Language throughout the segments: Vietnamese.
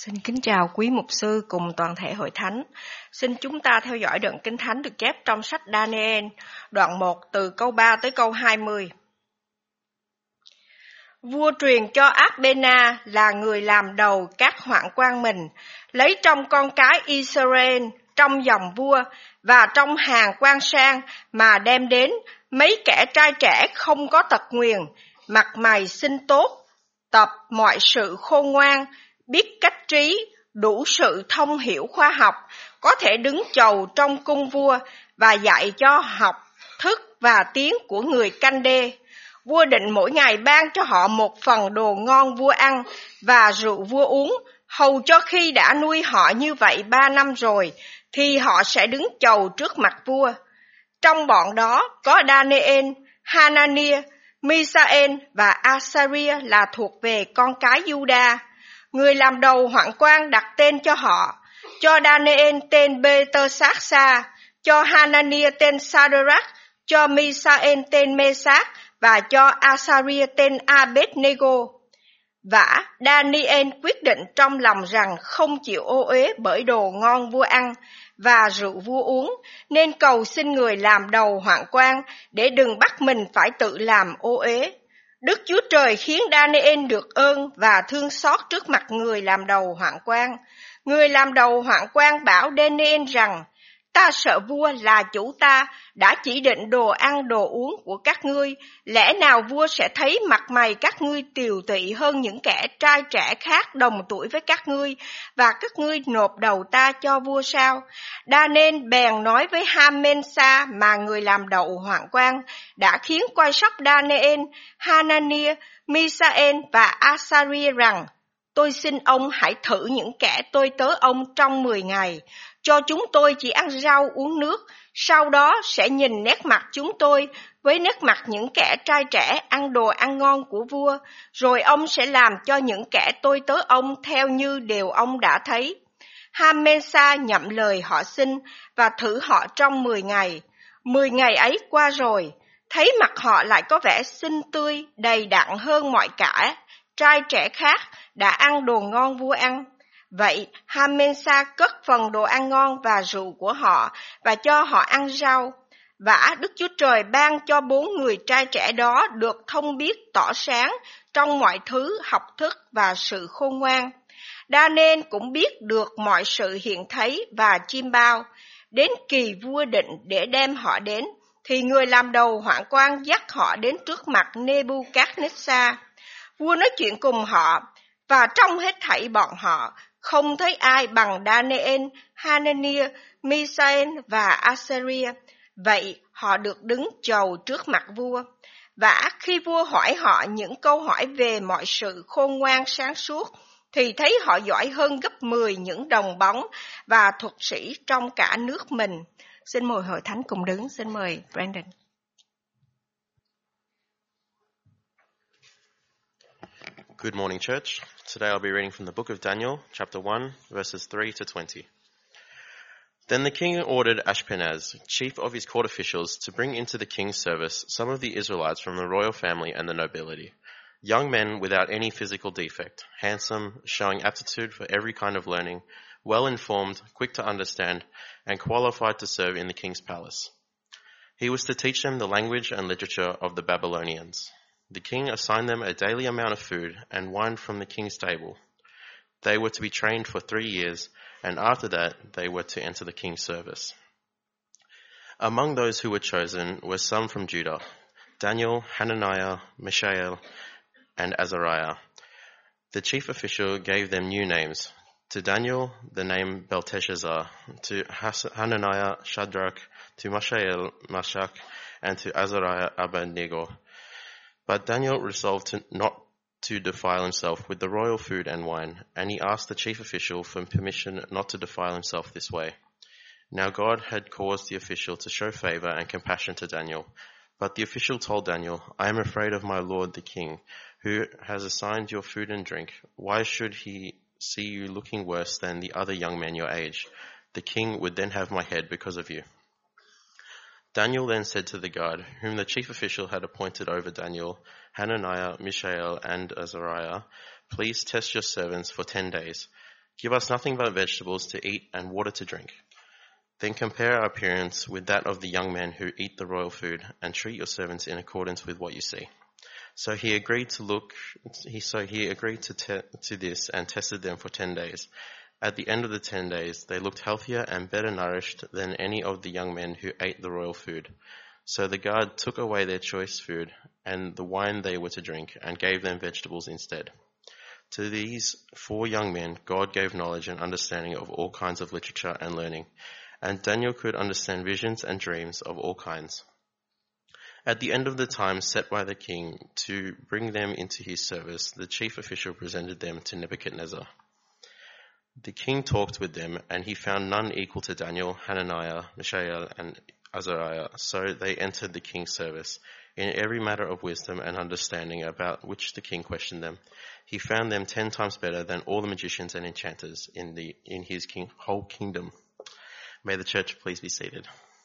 Xin kính chào quý mục sư cùng toàn thể hội thánh. Xin chúng ta theo dõi đoạn kinh thánh được chép trong sách Daniel, đoạn 1 từ câu 3 tới câu 20. Vua truyền cho Abena là người làm đầu các hoạn quan mình, lấy trong con cái Israel, trong dòng vua và trong hàng quan sang mà đem đến mấy kẻ trai trẻ không có tật nguyền, mặt mày xinh tốt, tập mọi sự khôn ngoan, biết cách trí, đủ sự thông hiểu khoa học, có thể đứng chầu trong cung vua và dạy cho học thức và tiếng của người Canh Đê. Vua định mỗi ngày ban cho họ một phần đồ ngon vua ăn và rượu vua uống, hầu cho khi đã nuôi họ như vậy 3 năm rồi, thì họ sẽ đứng chầu trước mặt vua. Trong bọn đó có Daniel, Hananiah, Misael và Azariah là thuộc về con cái Juda. Người làm đầu hoạn quan đặt tên cho họ, cho Daniel tên Belteshazzar, cho Hananiah tên Shadrach, cho Misael tên Mesach và cho Azariah tên Abednego. Vả Daniel quyết định trong lòng rằng không chịu ô uế bởi đồ ngon vua ăn và rượu vua uống, nên cầu xin người làm đầu hoạn quan để đừng bắt mình phải tự làm ô uế. Đức Chúa Trời khiến Daniel được ơn và thương xót trước mặt người làm đầu hoạn quan. Người làm đầu hoạn quan bảo Daniel rằng: ta sợ vua là chủ ta đã chỉ định đồ ăn đồ uống của các ngươi, lẽ nào vua sẽ thấy mặt mày các ngươi tiều tụy hơn những kẻ trai trẻ khác đồng tuổi với các ngươi, và các ngươi nộp đầu ta cho vua sao? Daniel bèn nói với Hamensa mà người làm đầu hoạn quan đã khiến coi sóc Daniel, Hananiah, Misael và Azariah rằng: tôi xin ông hãy thử những kẻ tôi tớ ông trong 10 ngày, cho chúng tôi chỉ ăn rau uống nước, sau đó sẽ nhìn nét mặt chúng tôi với nét mặt những kẻ trai trẻ ăn đồ ăn ngon của vua, rồi ông sẽ làm cho những kẻ tôi tớ ông theo như điều ông đã thấy. Hamensa nhậm lời họ xin và thử họ trong 10 ngày. 10 ngày ấy qua rồi, thấy mặt họ lại có vẻ xinh tươi, đầy đặn hơn mọi cả trai trẻ khác đã ăn đồ ngon vua ăn. Vậy Hamensa cất phần đồ ăn ngon và rượu của họ và cho họ ăn rau. Vả Đức Chúa Trời ban cho 4 người trai trẻ đó được thông biết tỏ sáng trong mọi thứ học thức và sự khôn ngoan. Daniel cũng biết được mọi sự hiện thấy và chiêm bao. Đến kỳ vua định để đem họ đến, thì người làm đầu hoạn quan dắt họ đến trước mặt Nebuchadnezzar. Vua nói chuyện cùng họ, và trong hết thảy bọn họ không thấy ai bằng Daniel, Hananiah, Misael và Azariah. Vậy họ được đứng chầu trước mặt vua. Và khi vua hỏi họ những câu hỏi về mọi sự khôn ngoan sáng suốt, thì thấy họ giỏi hơn gấp 10 những đồng bóng và thuật sĩ trong cả nước mình. Xin mời hội thánh cùng đứng. Xin mời Brandon. Good morning, church. Today I'll be reading from the book of Daniel, chapter 1, verses 3 to 20. Then the king ordered Ashpenaz, chief of his court officials, to bring into the king's service some of the Israelites from the royal family and the nobility, young men without any physical defect, handsome, showing aptitude for every kind of learning, well-informed, quick to understand, and qualified to serve in the king's palace. He was to teach them the language and literature of the Babylonians. The king assigned them a daily amount of food and wine from the king's table. They were to be trained for 3 years, and after that they were to enter the king's service. Among those who were chosen were some from Judah: Daniel, Hananiah, Mishael, and Azariah. The chief official gave them new names. To Daniel, the name Belteshazzar; to Hananiah, Shadrach; to Mishael, Meshach; and to Azariah, Abednego. But Daniel resolved not to defile himself with the royal food and wine, and he asked the chief official for permission not to defile himself this way. Now God had caused the official to show favor and compassion to Daniel. But the official told Daniel, I am afraid of my lord the king, who has assigned your food and drink. Why should he see you looking worse than the other young men your age? The king would then have my head because of you. Daniel then said to the guard, whom the chief official had appointed over Daniel, Hananiah, Mishael, and Azariah, please test your servants for 10 days. Give us nothing but vegetables to eat and water to drink. Then compare our appearance with that of the young men who eat the royal food, and treat your servants in accordance with what you see." So he agreed to this and tested them for 10 days. At the end of the 10 days, they looked healthier and better nourished than any of the young men who ate the royal food. So the guard took away their choice food and the wine they were to drink, and gave them vegetables instead. To these 4 young men, God gave knowledge and understanding of all kinds of literature and learning, and Daniel could understand visions and dreams of all kinds. At the end of the time set by the king to bring them into his service, the chief official presented them to Nebuchadnezzar. The king talked with them, and he found none equal to Daniel, Hananiah, Mishael, and Azariah. So they entered the king's service. In every matter of wisdom and understanding about which the king questioned them, he found them 10 times better than all the magicians and enchanters in his whole kingdom. May the church please be seated.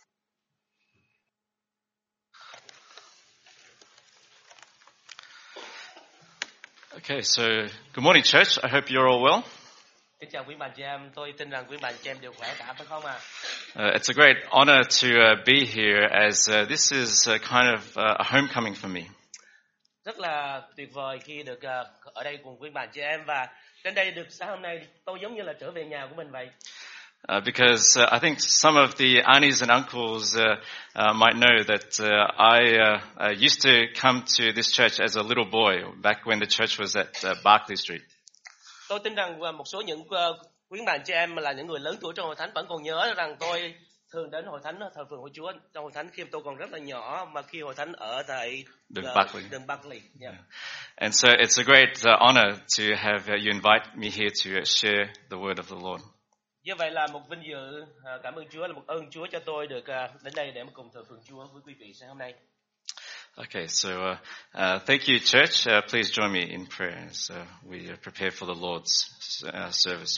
Okay, so good morning, church. I hope you're all well. Kính chào quý bạn chị em, tôi tin rằng quý bạn chị em đều khỏe cả, phải không ạ? It's a great honor to be here, as this is kind of a homecoming for me. Rất là tuyệt vời khi được ở đây cùng quý bạn chị em, và đến đây được sáng hôm nay tôi giống như là trở về nhà của mình vậy. Because I think some of the aunties and uncles might know that I used to come to this church as a little boy back when the church was at Barclay Street. Tôi tin rằng một số những quý bạn chị em là những người lớn tuổi trong hội thánh vẫn còn nhớ rằng tôi thường đến hội thánh thờ phượng của Chúa trong hội thánh khi tôi còn rất là nhỏ, mà khi hội thánh ở tại đường Barclay. Yeah. And so it's a great honor to have you invite me here to share the word of the Lord. Như vậy là một vinh dự, cảm ơn Chúa, là một ơn Chúa cho tôi được đến đây để mà cùng thờ phượng Chúa với quý vị sáng hôm nay. Okay, so thank you, church. Please join me in prayer as we prepare for the Lord's service.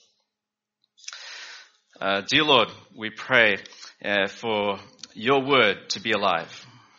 Dear Lord, we pray for your word to be alive.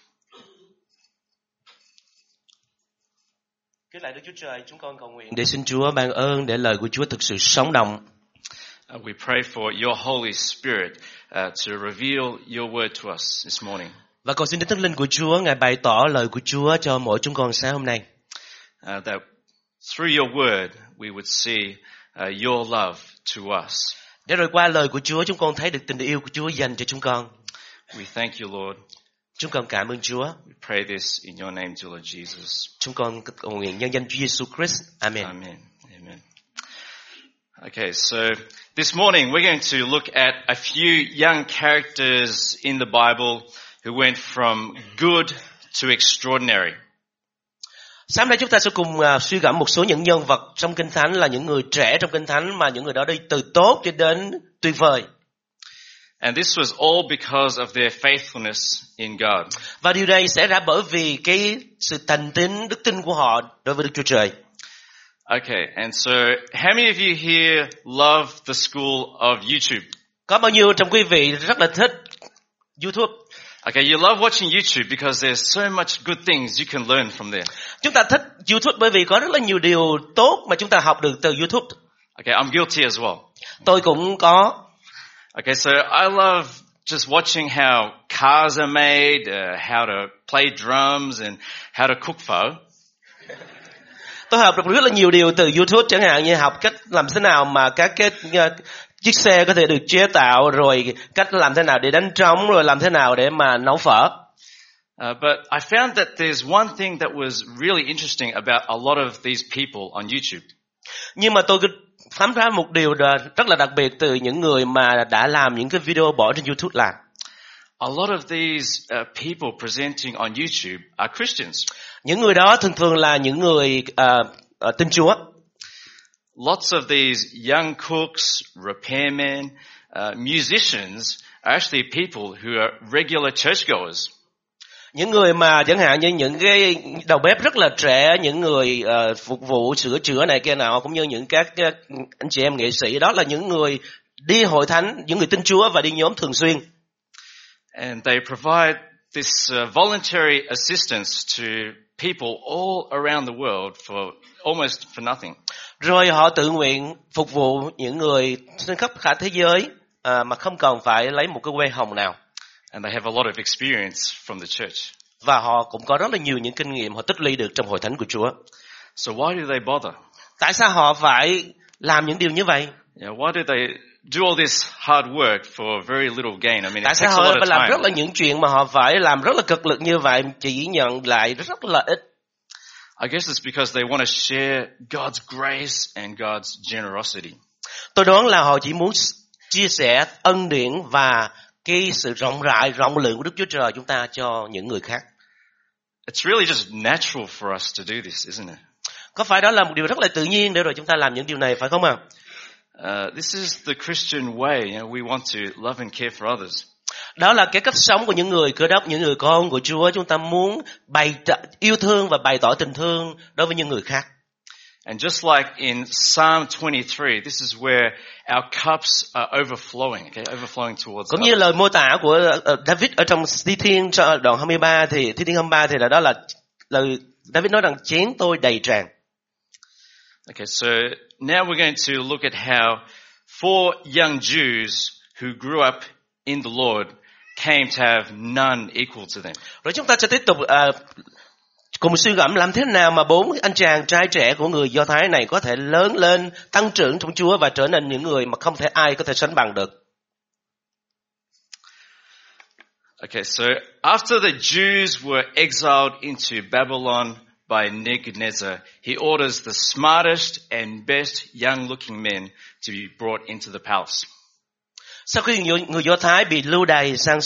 Kính lạy Đức Chúa Trời, chúng con cầu nguyện để xin Chúa ban ơn để lời của Chúa thực sự sống động. We pray for your Holy Spirit to reveal your word to us this morning. Và cầu xin Đức Thánh Linh của Chúa, Ngài bày tỏ lời của Chúa cho mỗi chúng con sáng hôm nay. That through your word we would see your love to us. Để rồi qua lời của Chúa chúng con thấy được tình yêu của Chúa dành cho chúng con. We thank you, Lord. Chúng con cảm ơn Chúa. We pray this in your name, dear Lord Jesus. Chúng con cầu nguyện nhân danh Chúa Giêsu Christ. Amen. Amen. Amen. Okay, so this morning we're going to look at a few young characters in the Bible who went from good to extraordinary. Sáng nay chúng ta sẽ cùng suy gẫm một số những nhân vật trong Kinh Thánh, là những người trẻ trong Kinh Thánh mà những người đó đi từ tốt cho đến tuyệt vời. And this was all because of their faithfulness in God. Và điều này xảy ra bởi vì cái sự thành tín, đức tin của họ đối với Đức Chúa Trời. Okay, and so how many of you here love the school of YouTube? Có bao nhiêu trong quý vị rất là thích YouTube? Okay, you love watching YouTube because there's so much good things you can learn from there. Chúng ta thích YouTube bởi vì có rất là nhiều điều tốt mà chúng ta học được từ YouTube. Okay, I'm guilty as well. Tôi cũng có. Okay, so I love just watching how cars are made, how to play drums and how to cook pho. Tôi học được rất là nhiều điều từ YouTube, chẳng hạn như học cách làm thế nào mà các cái chiếc xe có thể được chế tạo, rồi cách làm thế nào để đánh trống, rồi làm thế nào để mà nấu phở. But I found that there's one thing that was really interesting about a lot of these people on YouTube. Nhưng mà tôi khám phá một điều rất là đặc biệt từ những người mà đã làm những cái video bỏ trên YouTube là a lot of these people presenting on YouTube are Christians. Những người đó thường là những người tin Chúa. Lots of these young cooks, repairmen, musicians are actually people who are regular churchgoers. Những người mà chẳng hạn như những cái đầu bếp rất là trẻ, những người phục vụ sửa chữa này kia nào, cũng như những các anh chị em nghệ sĩ, đó là những người đi hội thánh, những người tin Chúa và đi nhóm thường xuyên. And they provide this voluntary assistance to people all around the world for almost for nothing. Rồi họ tự nguyện phục vụ những người trên khắp cả thế giới mà không cần phải lấy một cái que hồng nào. And they have a lot of experience from the church. Và họ cũng có rất là nhiều những kinh nghiệm họ tích lũy được trong hội thánh của Chúa. So why do they bother? Tại sao họ phải làm những điều như vậy? Why do they do all this hard work for very little gain? I mean, Tại it sao takes a họ lot phải of làm time. rất là những chuyện mà họ phải làm rất là cực lực như vậy, chỉ nhận lại rất là ít? I guess it's because they want to share God's grace and God's generosity. Tôi đoán là họ chỉ muốn chia sẻ ân điển và cái sự rộng rãi, rộng lượng của Đức Chúa Trời chúng ta cho những người khác. It's really just natural for us to do this, isn't it? Có phải đó là một điều rất là tự nhiên để rồi chúng ta làm những điều này, phải không ạ? This is the Christian way. We want to love and care for others. Đó là cái cách sống của những người Cơ Đốc, những người con của Chúa. Chúng ta muốn yêu thương và bày tỏ tình thương đối với những người khác. And just like in Psalm 23, this is where our cups are overflowing, okay, overflowing towards Cũng như others. lời mô tả của David ở trong Thi Thiên đoạn 23 thì Thi Thiên 23 thì là đó là lời David nói rằng chén tôi đầy tràn. Okay, so now we're going to look at how 4 young Jews who grew up in the Lord came to have none equal to them. Rồi chúng ta sẽ tiếp tục cùng suy gẫm làm thế nào mà 4 anh chàng trai trẻ của người Do Thái này có thể lớn lên, tăng trưởng trong Chúa và trở nên những người mà không thể ai có thể sánh bằng được. Okay, so after the Jews were exiled into Babylon by Nebuchadnezzar, he orders the smartest and best young-looking men to be brought into the palace. Sau khi người Do Thái bị lưu đày sang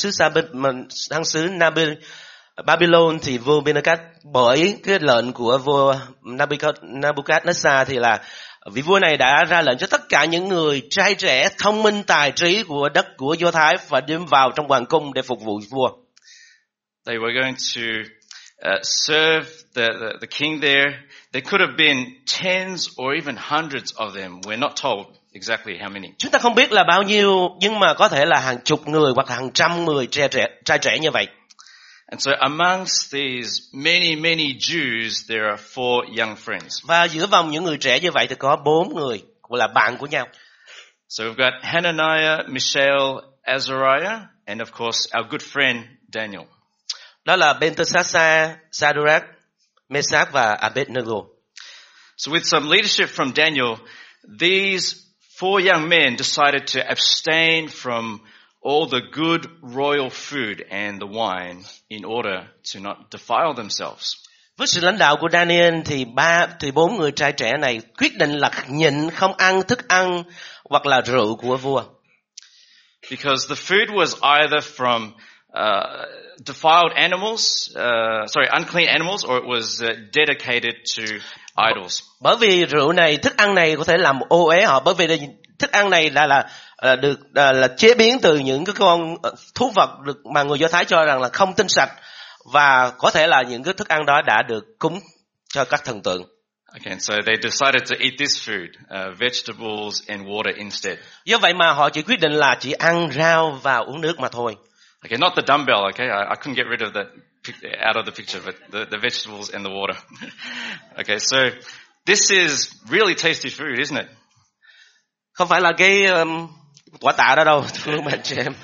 xứ Babylon thì vua Nebuchadnezzar bởi cái lệnh của vua Nebuchadnezzar thì là vị vua này đã ra lệnh cho tất cả những người trai trẻ thông minh tài trí của đất của Do Thái phải đem vào trong hoàng cung để phục vụ vua. They were going to serve the king there. There could have been tens or even hundreds of them. We're not told exactly how many. Chúng ta không biết là bao nhiêu, nhưng mà có thể là hàng chục người hoặc hàng trăm người trai trẻ như vậy. And so amongst these many Jews, there are 4 young friends. Và giữa vòng những người trẻ như vậy thì có 4 người là bạn của nhau. So we've got Hananiah, Mishael, Azariah, and of course our good friend Daniel. Đó là Belteshazzar, Shadrach, Meshach và Abednego. So with some leadership from Daniel, these 4 young men decided to abstain from all the good royal food and the wine in order to not defile themselves. Với sự lãnh đạo của Daniel thì 4 người trai trẻ này quyết định là nhịn không ăn thức ăn hoặc là rượu của vua. Because the food was either from defiled animals, unclean animals, or it was dedicated to idols. Bởi vì rượu này, thức ăn này có thể làm ô uế họ, bởi vì thức ăn này được chế biến từ những cái con thú vật mà người Do Thái cho rằng là không tinh sạch, và có thể là những cái thức ăn đó đã được cúng cho các thần tượng. Okay, so they decided to eat this food, vegetables and water instead. Do vậy mà họ chỉ quyết định là chỉ ăn rau và uống nước mà thôi. Okay, not the dumbbell, okay? I couldn't get rid of that out of the picture, but the vegetables and the water. Okay, so this is really tasty food, isn't it? Không phải là cái quả tạ đó đâu, thưa bạn chị em.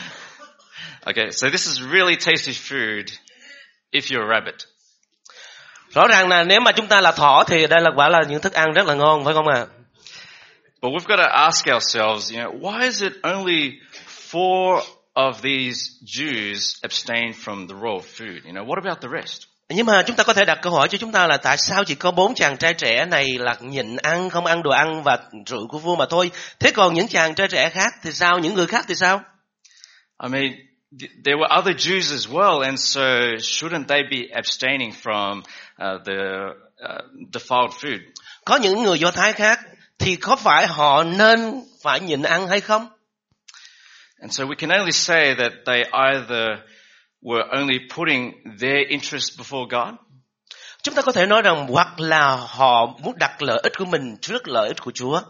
Okay, so this is really tasty food if you're a rabbit. Rõ ràng là nếu mà chúng ta là thỏ thì đây là quả là những thức ăn rất là ngon, phải không ạ? But we've got to ask ourselves, why is it only 4 of these Jews abstain from the royal food? What about the rest? Nhưng mà chúng ta có thể đặt câu hỏi cho chúng ta là tại sao chỉ có 4 chàng trai trẻ này là nhịn ăn, không ăn đồ ăn và rượu của vua mà thôi? Thế còn những chàng trai trẻ khác thì sao? Những người khác thì sao? I mean, there were other Jews as well, and so shouldn't they be abstaining from the defiled food? Có những người Do Thái khác thì có phải họ nên phải nhịn ăn hay không? And so we can only say that they either were only putting their interest before God. Chúng ta có thể nói rằng hoặc là họ muốn đặt lợi ích của mình trước lợi ích của Chúa.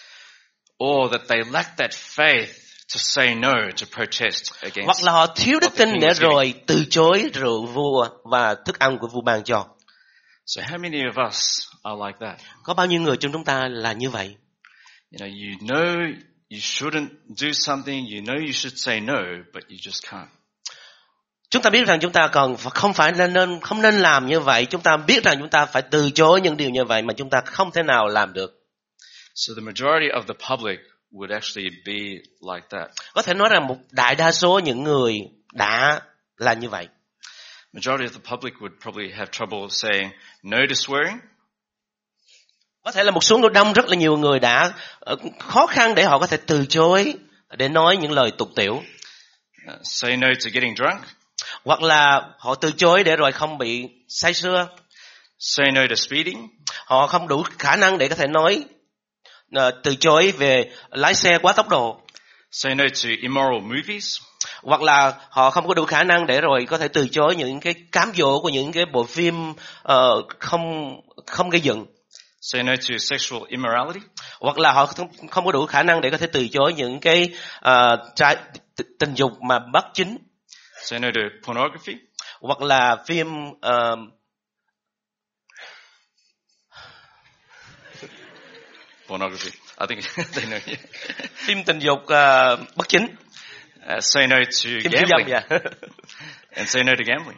Or that they lacked that faith to say no, to protest against. Hoặc là họ thiếu đức tin để rồi từ chối rượu vua và thức ăn của vua ban cho. So how many of us are like that? Có bao nhiêu người trong chúng ta là như vậy? You know you shouldn't do something, you know you should say no, but you just can't. Chúng ta biết rằng chúng ta còn không nên làm như vậy. Chúng ta biết rằng chúng ta phải từ chối những điều như vậy mà chúng ta không thể nào làm được. So the majority of the public would actually be like that. Có thể nói rằng một đại đa số những người đã là như vậy. Majority of the public would probably have trouble saying no to swearing. Có thể là một số đông rất là nhiều người đã khó khăn để họ có thể từ chối để nói những lời tục tiểu. Say no to getting drunk. Hoặc là họ từ chối để rồi không bị say sưa. Say no to speeding. Họ không đủ khả năng để có thể nói từ chối về lái xe quá tốc độ. Say no to immoral movies. Hoặc là họ không có đủ khả năng để rồi có thể từ chối những cái cám dỗ của những cái bộ phim không gây dựng. Say no to sexual immorality. Hoặc là họ không có đủ khả năng để có thể từ chối những cái tình dục mà bất chính. Say no to pornography. Hoặc là phim pornography. I think they know. Yeah. Phim tình dục bất chính. Say no to gambling. And say no to gambling.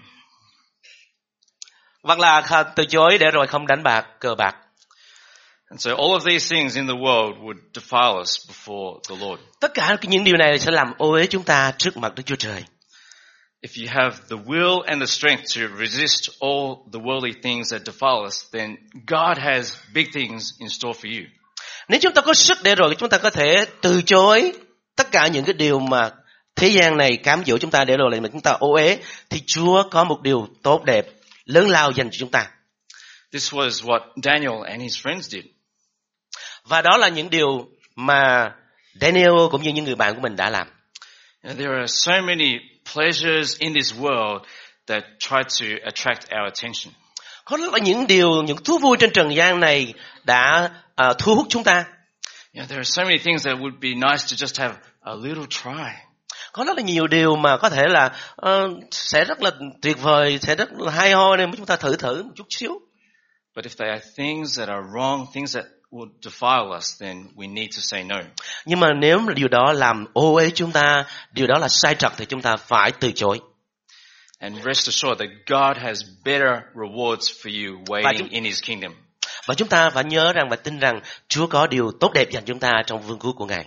Hoặc là từ chối để rồi không đánh bạc, cờ bạc. And so all of these things in the world would defile us before the Lord. Tất cả những điều này sẽ làm ô uế chúng ta trước mặt Đức Chúa Trời. If you have the will and the strength to resist all the worldly things that defile us, then God has big things in store for you. Nếu chúng ta có sức để rồi chúng ta có thể từ chối tất cả những cái điều mà thế gian này cám dỗ chúng ta để rồi làm chúng ta ô uế, thì Chúa có một điều tốt đẹp lớn lao dành cho chúng ta. This was what Daniel and his friends did. Và đó là những điều mà Daniel cũng như những người bạn của mình đã làm. There are so many pleasures in this world that try to attract our attention. Có rất là những thú vui trên trần gian này đã thu hút chúng ta. There are so many things that would be nice to just have a little try. Có rất là nhiều điều mà có thể là sẽ rất là tuyệt vời, sẽ rất là hay ho nên chúng ta thử một chút xíu. But if they are things that are wrong, things that would defile us, then we need to say no. Nhưng mà nếu điều đó làm ô uế chúng ta, điều đó là sai trật thì chúng ta phải từ chối. And rest assured that God has better rewards for you waiting in His kingdom. Và chúng ta phải nhớ rằng và tin rằng Chúa có điều tốt đẹp dành chúng ta trong vương quốc của Ngài.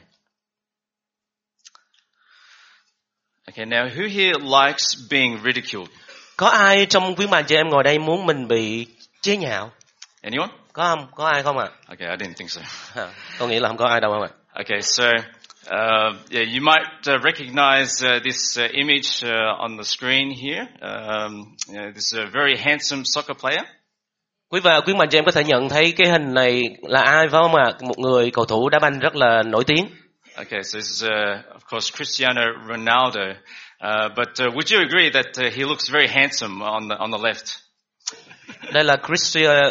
Okay, now who here likes being ridiculed? Có ai trong quý bạn chị em ngồi đây muốn mình bị chế nhạo? Anyone? Có không? Có ai không ạ? Okay, I didn't think so. Tôi nghĩ là không có ai đâu không ạ? Okay, so yeah, you might recognize this image on the screen here. This is a very handsome soccer player. Quý bạn chị em có thể nhận thấy cái hình này là ai phải không ạ? Một người cầu thủ đá banh rất là nổi tiếng. Okay, so this is of course Cristiano Ronaldo. But would you agree that he looks very handsome on the left? Đây là Cristiano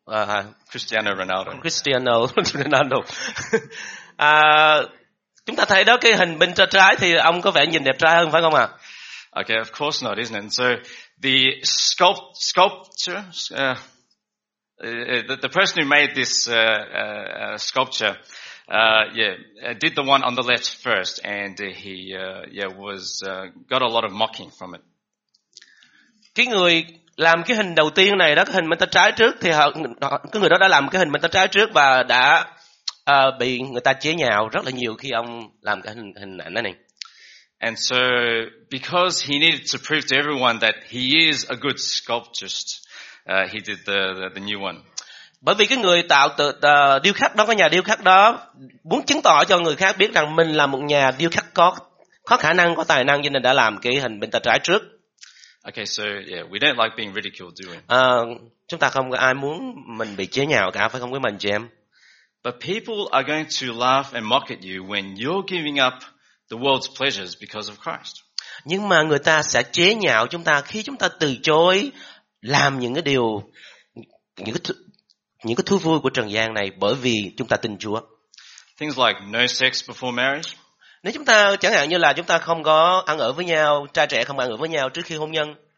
Ronaldo. Chúng ta thấy đó cái hình bên trái thì ông có vẻ nhìn đẹp trai hơn phải không ạ? Okay, of course not, isn't it? And so the sculpture, the person who made this sculpture, did the one on the left first, and he got a lot of mocking from it. Cái người làm cái hình đầu tiên này đó, cái hình bên tay trái trước thì cái người đó đã làm cái hình bên tay trái trước và đã bị người ta chế nhạo rất là nhiều khi ông làm cái hình ảnh này. And so because he needed to prove to everyone that he is a good sculpturist, he did the new one. Bởi vì cái người tạo điêu khắc đó, cái nhà điêu khắc đó muốn chứng tỏ cho người khác biết rằng mình là một nhà điêu khắc có khả năng, có tài năng, cho nên đã làm cái hình bên tay trái trước. Okay, so yeah, we don't like being ridiculed, do we? Chúng ta không có ai muốn mình bị chế nhạo cả, phải không quý mình chị em? But people are going to laugh and mock at you when you're giving up the world's pleasures because of Christ. Nhưng mà người ta sẽ chế nhạo chúng ta khi chúng ta từ chối làm những cái điều, những cái thú vui của trần gian này bởi vì chúng ta tin Chúa. Things like no sex before marriage. Nếu chúng ta chẳng hạn như là chúng ta không có ăn ở với nhau, trai trẻ không ăn ở với nhau trước khi hôn nhân.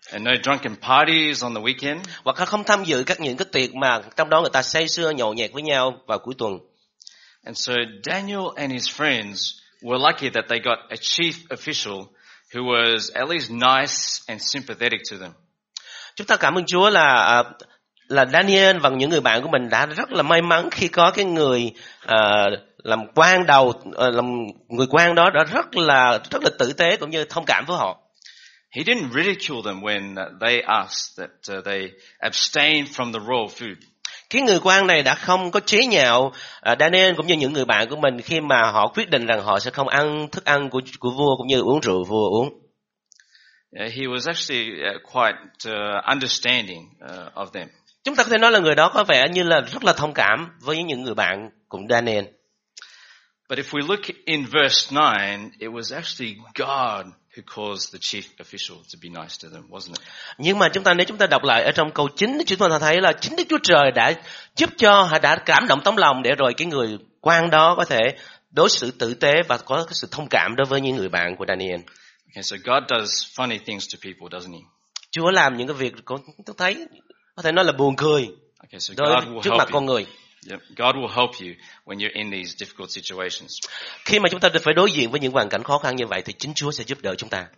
And no drunken parties on the weekend. Hoặc là không tham dự những cái tiệc mà trong đó người ta say sưa nhậu nhẹt với nhau vào cuối tuần. And so Daniel and his friends were lucky that they got a chief official who was at least nice and sympathetic to them. Chúng ta cảm ơn Chúa là Daniel và những người bạn của mình đã rất là may mắn khi có cái người làm quan đầu, làm người quan đó đã rất là tử tế cũng như thông cảm với họ. He didn't ridicule them when they asked that they abstain from the royal food. Cái người quan này đã không có chế nhạo Daniel cũng như những người bạn của mình khi mà họ quyết định rằng họ sẽ không ăn thức ăn của vua cũng như uống rượu vua uống. He was actually quite understanding of them. Chúng ta có thể nói là người đó có vẻ như là rất là thông cảm với những người bạn cùng Daniel. But if we look in verse 9, it was actually God who caused the chief official to be nice to them, wasn't it? Nhưng mà nếu chúng ta đọc lại ở trong câu 9, chúng ta thấy là chính Đức Chúa Trời đã giúp cho, đã cảm động tấm lòng để rồi cái người quan đó có thể đối xử tử tế và có cái sự thông cảm đối với những người bạn của Daniel. Okay, so God does funny things to people, doesn't he? Chúa làm những cái việc tôi thấy có thể nói là buồn cười Okay, so God will trước mặt help con you. người. Yep, God will help you when you're in these difficult situations. Khi mà chúng ta phải đối diện với những hoàn cảnh khó khăn như vậy thì chính Chúa sẽ giúp đỡ chúng ta.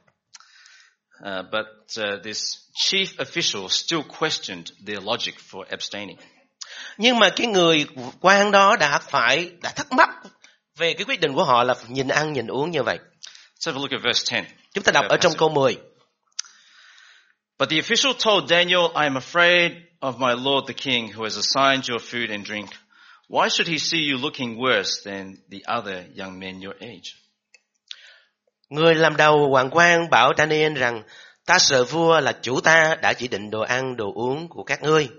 But this chief official still questioned their logic for abstaining. Nhưng mà cái người quan đó đã thắc mắc về cái quyết định của họ là nhìn ăn nhìn uống như vậy. Let's have a look at verse 10. Chúng ta đọc ở trong câu 10. But the official told Daniel, I am afraid of my lord the king who has assigned your food and drink. Why should he see you looking worse than the other young men your age? Người làm đầu hoàng quan bảo Daniel rằng ta sợ vua là chủ ta đã chỉ định đồ ăn đồ uống của các ngươi.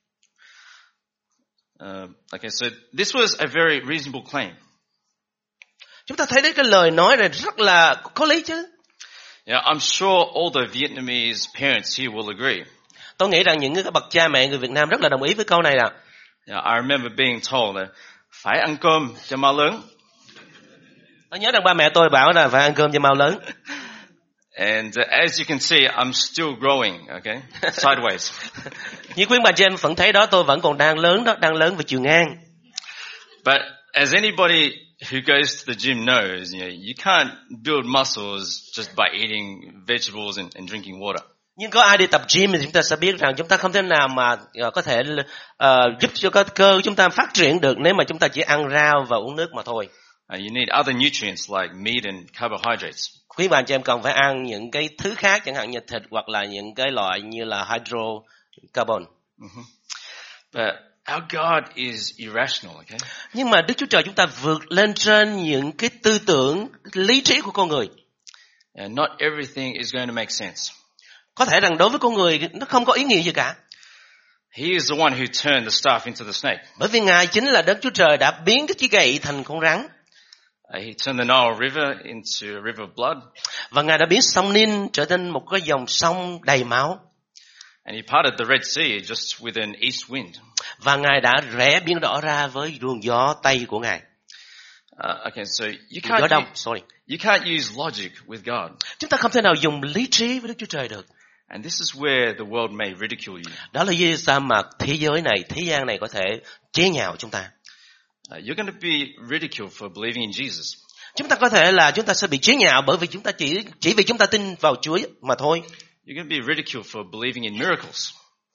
Okay, so this was a very reasonable claim. Chúng ta thấy đấy cái lời nói này rất là có lý chứ. Yeah, I'm sure all the Vietnamese parents here will agree. Tôi nghĩ rằng những cái bậc cha mẹ người Việt Nam rất là đồng ý với câu này. Yeah, I remember being told that phải ăn cơm cho mau lớn. Tôi nhớ rằng ba mẹ tôi bảo là phải ăn cơm cho mau lớn. And as you can see, I'm still growing, okay, sideways. Như quý bà chị em vẫn thấy đó, tôi vẫn còn đang lớn về chiều ngang. But as anybody who goes to the gym knows, you can't build muscles just by eating vegetables and drinking water. Nhưng có ai đi tập gym thì chúng ta sẽ biết rằng chúng ta không thể nào mà có thể giúp cho cái cơ chúng ta phát triển được nếu mà chúng ta chỉ ăn rau và uống nước mà thôi. You need other nutrients like meat and carbohydrates. Quý bạn chị em cần phải ăn những cái thứ khác chẳng hạn như thịt hoặc là những cái loại như là hydrocarbon. But our God is irrational, okay? Nhưng mà Đức Chúa Trời chúng ta vượt lên trên những cái tư tưởng, lý trí của con người. And not everything is going to make sense. Có thể rằng đối với con người nó không có ý nghĩa gì cả. He is the one who turned the staff into the snake. Bởi vì Ngài chính là Đức Chúa Trời đã biến cái chiếc gậy thành con rắn. He turned the Nile River into a river of blood. Và Ngài đã biến sông Nin trở thành một cái dòng sông đầy máu. And he parted the Red Sea just with an east wind. Và Ngài đã rẽ biển đỏ ra với luồng gió Tây của Ngài. Okay, so Gió Đông, you can't use logic with God. Chúng ta không thể nào dùng lý trí với Đức Chúa Trời được. And this is where the world may ridicule you. Đó là lý do mà thế gian này có thể chế nhạo chúng ta. You're going to be ridiculed for believing in Jesus. Chúng ta sẽ bị chế nhạo bởi vì chúng ta chỉ vì chúng ta tin vào Chúa mà thôi. You're going to be ridiculed for believing in miracles.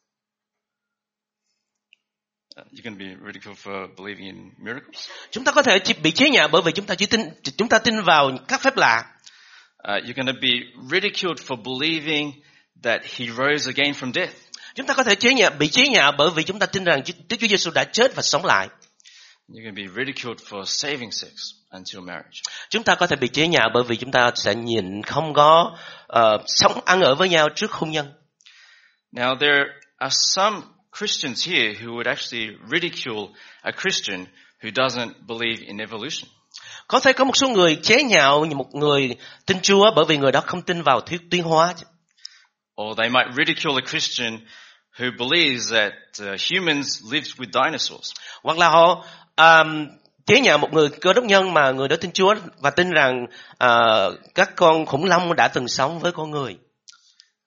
You're going to be ridiculed for believing in miracles. Chúng ta có thể bị chế nhạo bởi vì chúng ta tin vào các phép lạ. You're going to be ridiculed for believing that he rose again from death. Chúng ta có thể bị chế nhạo bởi vì chúng ta tin rằng Đức Chúa Giêsu đã chết và sống lại. You're going to be ridiculed for saving sex until marriage. Chúng ta có thể bị chế nhạo bởi vì chúng ta sẽ nhịn không có sống ăn ở với nhau trước hôn nhân. Now there are some Christians here who would actually ridicule a Christian who doesn't believe in evolution. Có thể có một số người chế nhạo một người tin Chúa bởi vì người đó không tin vào thuyết tiến hóa. Or they might ridicule a Christian who believes that humans lived with dinosaurs. Hoặc là họ chế nhạo một người cơ đốc nhân mà người đó tin Chúa và tin rằng các con khủng long đã từng sống với con người.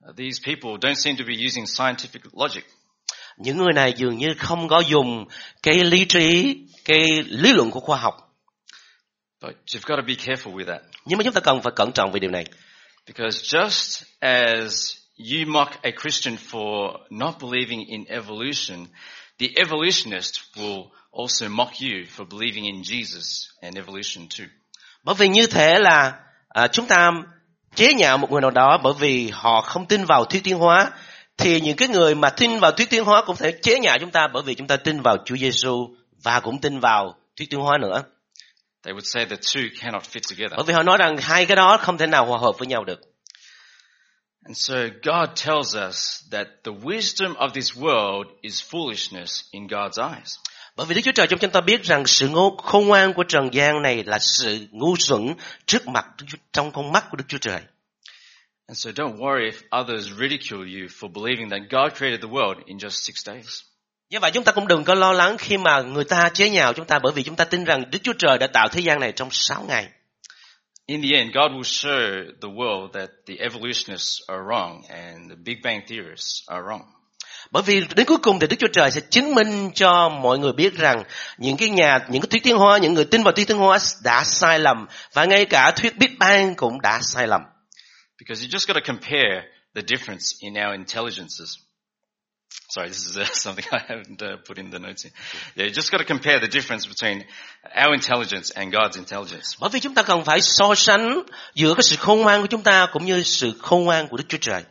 These people don't seem to be using scientific logic. Những người này dường như không có dùng cái lý trí, cái lý luận của khoa học. But you've got to be careful with that. Nhưng mà chúng ta cần phải cẩn trọng về điều này. Because just as you mock a Christian for not believing in evolution, the evolutionist will also mock you for believing in Jesus and evolution too. Bởi vì như thế là chúng ta chế nhạo một người nào đó bởi vì họ không tin vào thuyết tiến hóa, thì những cái người mà tin vào thuyết tiến hóa cũng thể chế nhạo chúng ta bởi vì chúng ta tin vào Chúa Giêsu và cũng tin vào thuyết tiến hóa nữa. They would say the two cannot fit together. Bởi vì họ nói rằng hai cái đó không thể nào hòa hợp với nhau được. And so God tells us that the wisdom of this world is foolishness in God's eyes. Bởi vì Đức Chúa Trời cho chúng ta biết rằng sự khôn ngoan của trần gian này là sự ngu xuẩn trước mặt trong con mắt của Đức Chúa Trời. And so don't worry if others ridicule you for believing that God created the world in just 6 days. Do vậy chúng ta cũng đừng có lo lắng khi mà người ta chế nhạo chúng ta bởi vì chúng ta tin rằng Đức Chúa Trời đã tạo thế gian này trong 6 ngày. In the end, God will show the world that the evolutionists are wrong and the Big Bang theorists are wrong. Bởi vì đến cuối cùng thì Đức Chúa Trời sẽ chứng minh cho mọi người biết rằng những cái thuyết tiến hóa, những người tin vào thuyết tiến hóa đã sai lầm và ngay cả thuyết Big Bang cũng đã sai lầm. Because you just got to compare the difference in our intelligences. Sorry, this is something I haven't put in the notes here. Yeah, you just got to compare the difference between our intelligence and God's intelligence. Bởi vì chúng ta cần phải so sánh giữa cái sự khôn ngoan của chúng ta cũng như sự khôn ngoan của Đức Chúa Trời.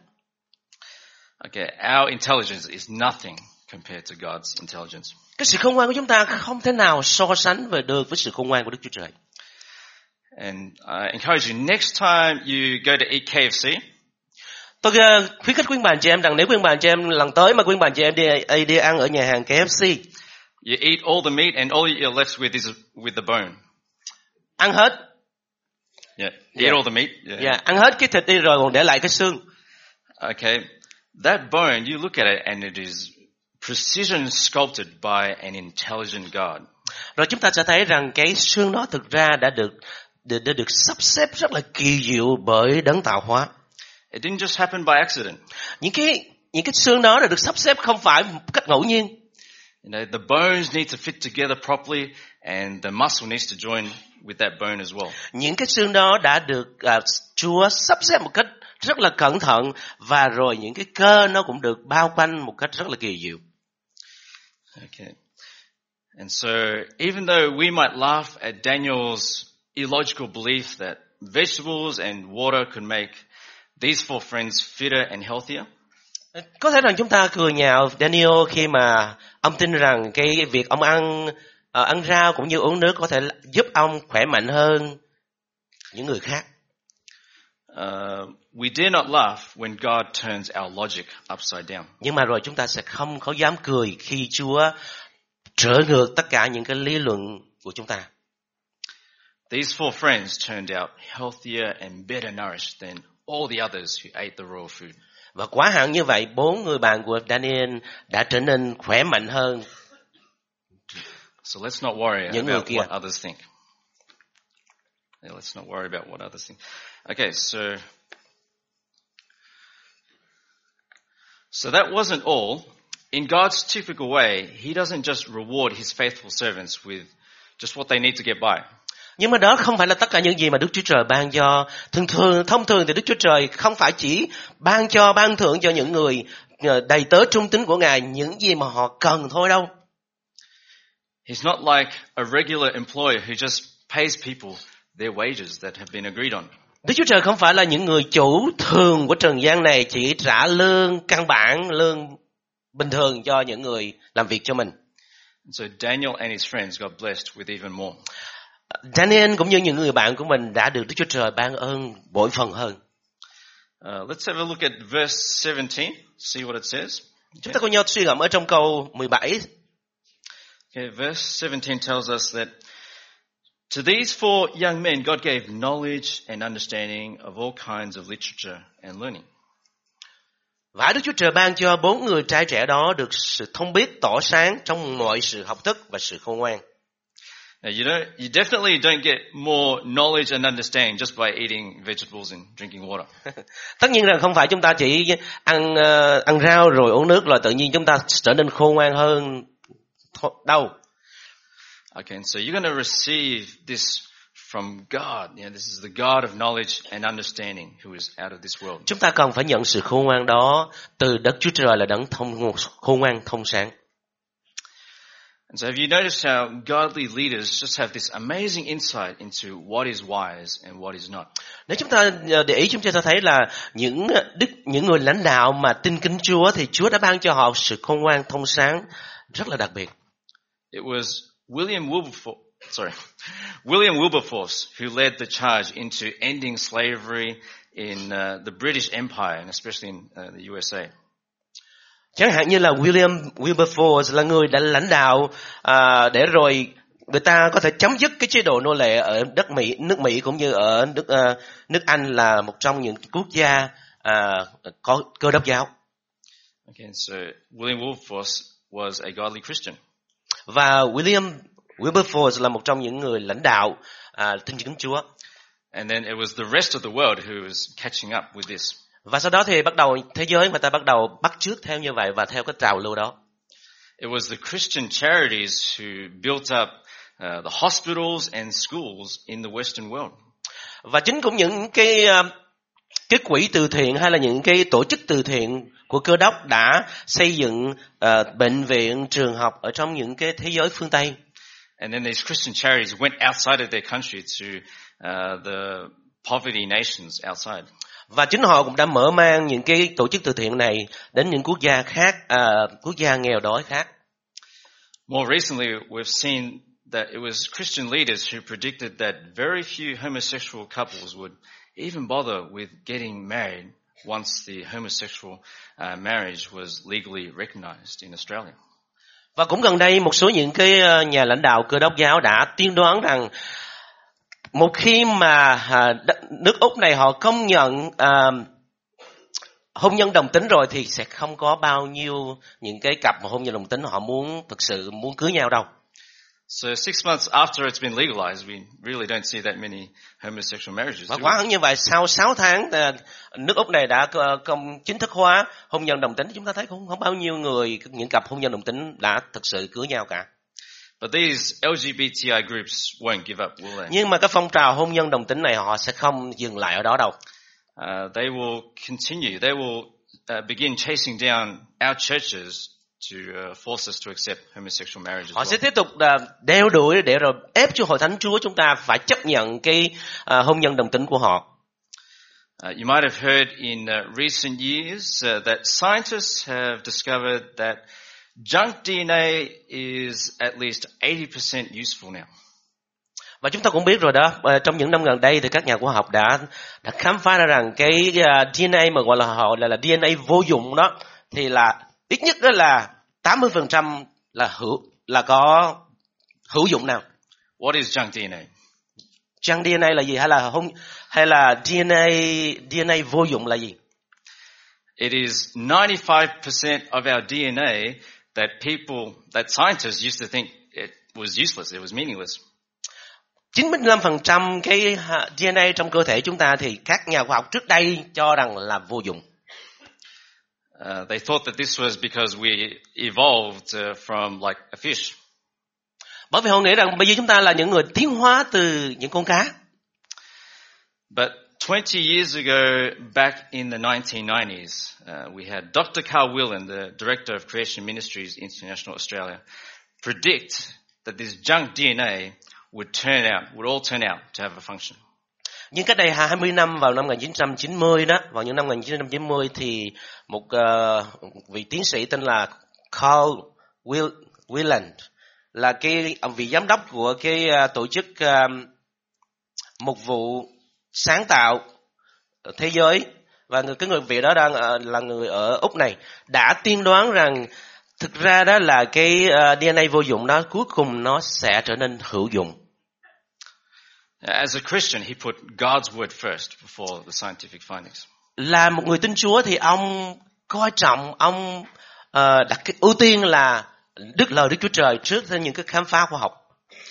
Okay, our intelligence is nothing compared to God's intelligence. Cái sự khôn ngoan của chúng ta không thể nào so sánh được với sự khôn ngoan của Đức Chúa Trời. And I encourage you, next time you go to eat KFC, tôi khuyến khích quý bà chị em rằng nếu quý bà chị em lần tới mà quý bà chị em đi ăn ở nhà hàng KFC, you eat all the meat and all you're left with is with the bone. Ăn hết. Yeah, eat all the meat. Yeah, ăn hết cái thịt đi rồi còn để lại cái xương. Okay, that bone, you look at it and it is precision sculpted by an intelligent God. Rồi chúng ta sẽ thấy rằng cái xương đó thực ra đã được sắp xếp rất là kỳ diệu bởi đấng tạo hóa. It didn't just happen by accident. Những cái xương đó đã được sắp xếp không phải một cách ngẫu nhiên. You know, the bones need to fit together properly and the muscle needs to join with that bone as well. Những cái xương đó đã được Chúa sắp xếp một cách rất là cẩn thận và rồi những cái cơ nó cũng được bao quanh một cách rất là kỳ diệu. Okay. And so even though we might laugh at Daniel's illogical belief that vegetables and water could make these four friends fitter and healthier, có thể rằng chúng ta cười nhạo Daniel khi mà ông tin rằng cái việc ông ăn rau cũng như uống nước có thể giúp ông khỏe mạnh hơn những người khác. We dare not laugh when God turns our logic upside down. Nhưng mà rồi chúng ta sẽ không có dám cười khi Chúa trở ngược tất cả những cái lý luận của chúng ta. These four friends turned out healthier and better nourished than all the others who ate the royal food. Và quá hạn như vậy, 4 người bạn của Daniel đã trở nên khỏe mạnh hơn. So let's not worry những người about kia. what others think. Yeah, let's not worry about what others think. Okay, so that wasn't all. In God's typical way, He doesn't just reward His faithful servants with just what they need to get by. Nhưng mà đó không phải là tất cả những gì mà Đức Chúa Trời ban cho. Thông thường thì Đức Chúa Trời không phải chỉ ban thưởng cho những người đầy tớ trung tín của Ngài những gì mà họ cần thôi đâu. He's not like a regular employer who just pays people their wages that have been agreed on. Đức Chúa Trời không phải là những người chủ thường của trần gian này chỉ trả lương căn bản, lương bình thường cho những người làm việc cho mình. So Daniel and his friends got blessed with even more. Daniel cũng như những người bạn của mình đã được Đức Chúa Trời ban ơn bội phần hơn. Let's have a look at verse 17, see what it says. Chúng ta cùng nhau suy ngẫm ở trong câu 17. Okay, verse 17 tells us that to these four young men God gave knowledge and understanding of all kinds of literature and learning. Và Đức Chúa Trời ban cho 4 người trai trẻ đó được sự thông biết tỏ sáng trong mọi sự học thức và sự khôn ngoan. Now, you definitely don't get more knowledge and understanding just by eating vegetables and drinking water. Tất nhiên rằng không phải chúng ta chỉ ăn rau rồi uống nước là tự nhiên chúng ta trở nên khôn ngoan hơn đâu. Okay, and so you're going to receive this from God. This is the God of knowledge and understanding who is out of this world. Chúng ta cần phải nhận sự khôn ngoan đó từ Đức Chúa Trời là đấng khôn ngoan thông sáng. And so have you noticed how godly leaders just have this amazing insight into what is wise and what is not? Nếu chúng ta để ý, chúng ta thấy là những người lãnh đạo mà tin kính Chúa thì Chúa đã ban cho họ sự khôn ngoan thông sáng rất là đặc biệt. It was William Wilberforce who led the charge into ending slavery in the British Empire, and especially in the USA. Chẳng hạn như là William Wilberforce là người đã lãnh đạo để rồi người ta có thể chấm dứt cái chế độ nô lệ ở nước Mỹ cũng như ở nước Anh, là một trong những quốc gia có Cơ đốc giáo. Okay, so William Wilberforce was a godly Christian. Và William Wilberforce là một trong những người lãnh đạo tin kính Chúa. And then it was the rest of the world who was catching up with this. Và sau đó thì thế giới người ta bắt đầu bắt chước theo như vậy và theo cái trào lưu đó. It was the Christian charities who built up the hospitals and schools in the Western world. Và chính cũng những cái quỹ từ thiện hay là những cái tổ chức từ thiện của Cơ đốc đã xây dựng bệnh viện, trường học ở trong những cái thế giới phương Tây. And then these Christian charities went outside of their country to the poverty nations outside. Và chính họ cũng đã mở mang những cái tổ chức từ thiện này đến những quốc gia khác, quốc gia nghèo đói khác. More recently, we've seen that it was Christian leaders who predicted that very few homosexual couples would even bother with getting married once the homosexual marriage was legally recognized in Australia. Và cũng gần đây một số những cái nhà lãnh đạo Cơ đốc giáo đã tiên đoán rằng một khi mà nước Úc này họ công nhận hôn nhân đồng tính rồi thì sẽ không có bao nhiêu những cái cặp mà hôn nhân đồng tính họ thực sự muốn cưới nhau đâu. So 6 months after it's been legalized, we really don't see that many homosexual marriages. Và quả như vậy, sau 6 tháng nước Úc này đã chính thức hóa hôn nhân đồng tính, chúng ta thấy không bao nhiêu người, những cặp hôn nhân đồng tính đã thực sự cưới nhau cả. But these LGBTI groups won't give up, will they? Nhưng mà cái phong trào hôn nhân đồng tính này họ sẽ không dừng lại ở đó đâu. They will continue. They will begin chasing down our churches to force us to accept homosexual marriage as Họ sẽ well. tiếp tục đeo đuổi để rồi ép cho hội thánh Chúa chúng ta phải chấp nhận cái hôn nhân đồng tính của họ. You might have heard in recent years that scientists have discovered that junk DNA is at least 80% useful now. Và chúng ta cũng biết rồi đó, trong những năm gần đây thì các nhà khoa học đã khám phá ra rằng cái DNA mà gọi là DNA vô dụng đó thì là ít nhất đó là 80% là có hữu dụng nào. What is junk DNA? Junk DNA là gì, hay là DNA vô dụng là gì? It is 95% of our DNA that scientists used to think it was useless, it was meaningless. 95% cái DNA trong cơ thể chúng ta thì các nhà khoa học trước đây cho rằng là vô dụng. They thought that this was because we evolved from like a fish. Bởi vì họ nghĩ rằng bây giờ chúng ta là những người tiến hóa từ những con cá. But 20 years ago, back in the 1990s, we had Dr. Carl Whelan, the director of Creation Ministries International Australia, predict that this junk DNA would all turn out to have a function. Nhưng cách đây 20 năm, vào năm 1990 đó, vào những năm 1990 thì một vị tiến sĩ tên là Carl Whelan là cái vị giám đốc của cái tổ chức mục vụ sáng tạo thế giới, và cái người vị đó đang là người ở Úc này, đã tiên đoán rằng thực ra đó là cái DNA vô dụng đó cuối cùng nó sẽ trở nên hữu dụng. As a Christian, he put God's word first before the scientific findings. Là một người tin Chúa thì ông coi trọng, ông đặt cái ưu tiên là lời Đức Chúa Trời trước những cái khám phá khoa học.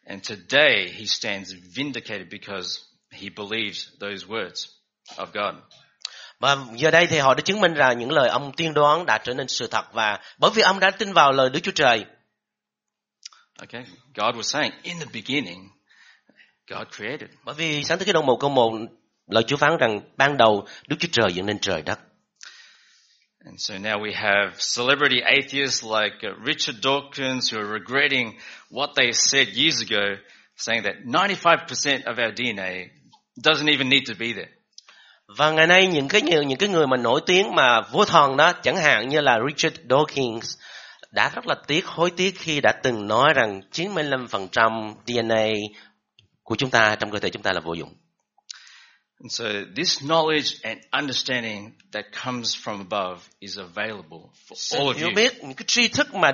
And today he stands vindicated because he believes those words of God. Và giờ đây thì họ đã chứng minh rằng những lời ông tiên đoán đã trở nên sự thật, và bởi vì ông đã tin vào lời Đức Chúa Trời. Okay, God was saying, in the beginning, God created. Bởi vì Sáng thế ký đoạn 1 câu 1, lời Chúa phán rằng ban đầu Đức Chúa Trời dựng nên trời đất. And so now we have celebrity atheists like Richard Dawkins who are regretting what they said years ago, saying that 95% of our DNA doesn't even need to be there. Và ngày nay những cái người mà nổi tiếng mà vô thần đó, chẳng hạn như là Richard Dawkins, đã rất là hối tiếc khi đã từng nói rằng 95% DNA của chúng ta trong cơ thể chúng ta là vô dụng. And so this knowledge and understanding that comes from above is available for all of Hiểu you. biết những cái tri thức mà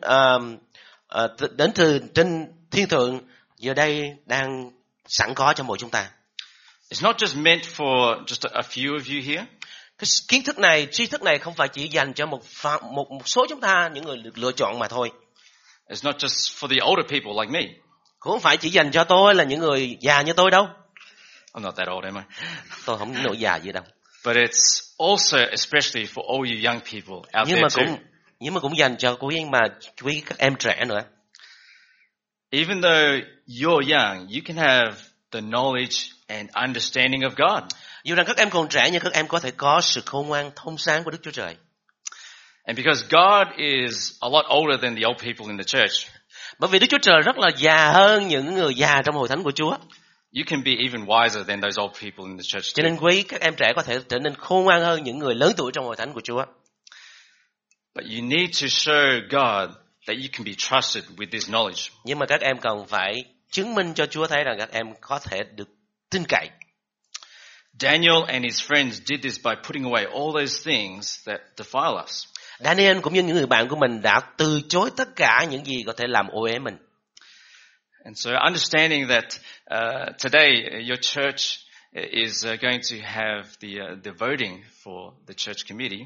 đến từ trên thiên thượng giờ đây đang sẵn có cho mỗi chúng ta. It's not just meant for just a few of you here. Cái kiến thức này, tri thức này không phải chỉ dành cho một số chúng ta, những người được lựa chọn mà thôi. It's not just for the older people like me. Cũng không phải chỉ dành cho tôi là những người già như tôi đâu. I'm not that old, am I? Tôi không nổi già gì đâu. But it's also especially for all you young people out there too. Nhưng mà cũng dành cho quý các em trẻ nữa. Even though you're young, you can have the knowledge and understanding of God. Dù rằng các em còn trẻ nhưng các em có thể có sự khôn ngoan thông sáng của Đức Chúa Trời. And because God is a lot older than the old people in the church. Bởi vì Đức Chúa Trời rất là già hơn những người già trong hội thánh của Chúa. You can be even wiser than those old people in the church. Cho nên quý các em trẻ có thể trở nên khôn ngoan hơn những người lớn tuổi trong hội thánh của Chúa. But you need to show God that you can be trusted with this knowledge. Nhưng mà các em cần phải chứng minh cho Chúa thấy rằng các em có thể được tin cậy. Daniel and his friends did this by putting away all those things that defile us. Daniel cũng như những người bạn của mình đã từ chối tất cả những gì có thể làm ô uế mình. And so understanding that today your church is going to have the voting for the church committee.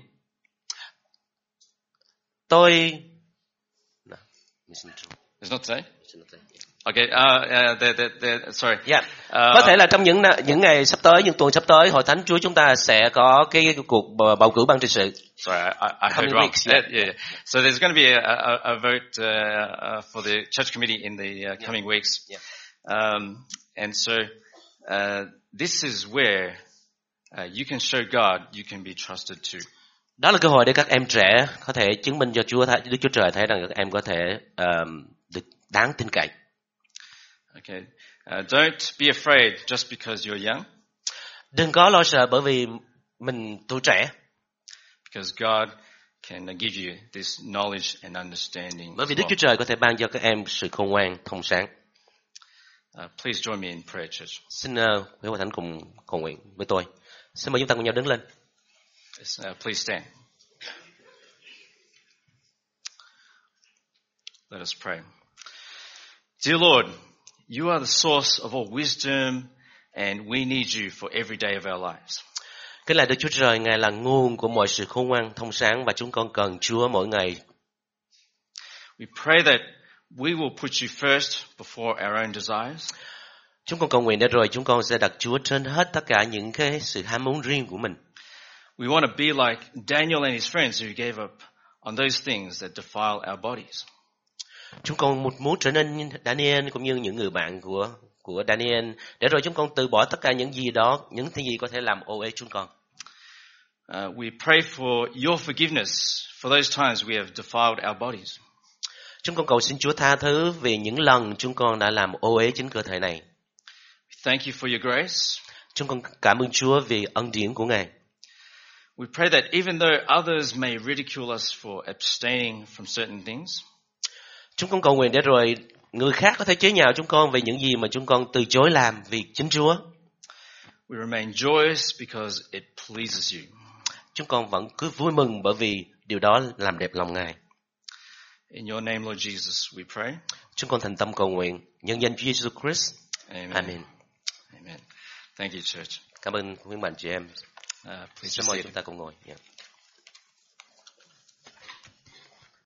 It's not today? Okay, sorry. Yeah. Có thể là trong những ngày sắp tới, những tuần sắp tới, hội thánh Chúa chúng ta sẽ có cái cuộc bầu cử ban trị sự. Sorry, I heard wrong. Yeah. So there's going to be a vote for the church committee in the coming weeks. Yeah. And so this is where you can show God you can be trusted too. Đó là cơ hội để các em trẻ có thể chứng minh cho Đức Chúa Trời thấy rằng các em có thể được đáng tin cậy. Okay. Don't be afraid just because you're young. Đừng có lo sợ bởi vì mình tuổi trẻ. Because God can give you this knowledge and understanding. Bởi vì Đức Chúa Trời có thể ban cho các em sự khôn ngoan, thông sáng. Please join me in prayer, church. Xin quý hội thánh cùng cầu nguyện với tôi. Xin mời chúng ta cùng nhau đứng lên. Yes, please stand. Let us pray. Dear Lord, you are the source of all wisdom, and we need you for every day of our lives. Kính lạy Đức Chúa Trời, Ngài là nguồn của mọi sự khôn ngoan, thông sáng và chúng con cần Chúa mỗi ngày. We pray that we will put you first before our own desires. Chúng con cầu nguyện để rồi chúng con sẽ đặt Chúa trên hết tất cả những cái sự ham muốn riêng của mình. We want to be like Daniel and his friends who gave up on those things that defile our bodies. Chúng con muốn trở nên Daniel cũng như những người bạn của Daniel để rồi chúng con từ bỏ tất cả những gì đó, những thứ gì có thể làm ô uế chúng con. We pray for your forgiveness for those times we have defiled our bodies. Chúng con cầu xin Chúa tha thứ vì những lần chúng con đã làm ô uế chính cơ thể này. Thank you for your grace. Chúng con cảm ơn Chúa vì ân điển của Ngài. We pray that even though others may ridicule us for abstaining from certain things, chúng con cầu nguyện để rồi người khác có thể chế nhạo chúng con về những gì mà chúng con từ chối làm vì chính Chúa. we remain joyous because it pleases you. Chúng con vẫn cứ vui mừng bởi vì điều đó làm đẹp lòng Ngài. In your name, Lord Jesus, we pray. Chúng con thành tâm cầu nguyện nhân danh Chúa Jesus Christ. Amen. Amen. Amen. Thank you, church. Cảm ơn quý bạn chị em. Please Xin be mời seated. chúng ta cùng ngồi. Yeah.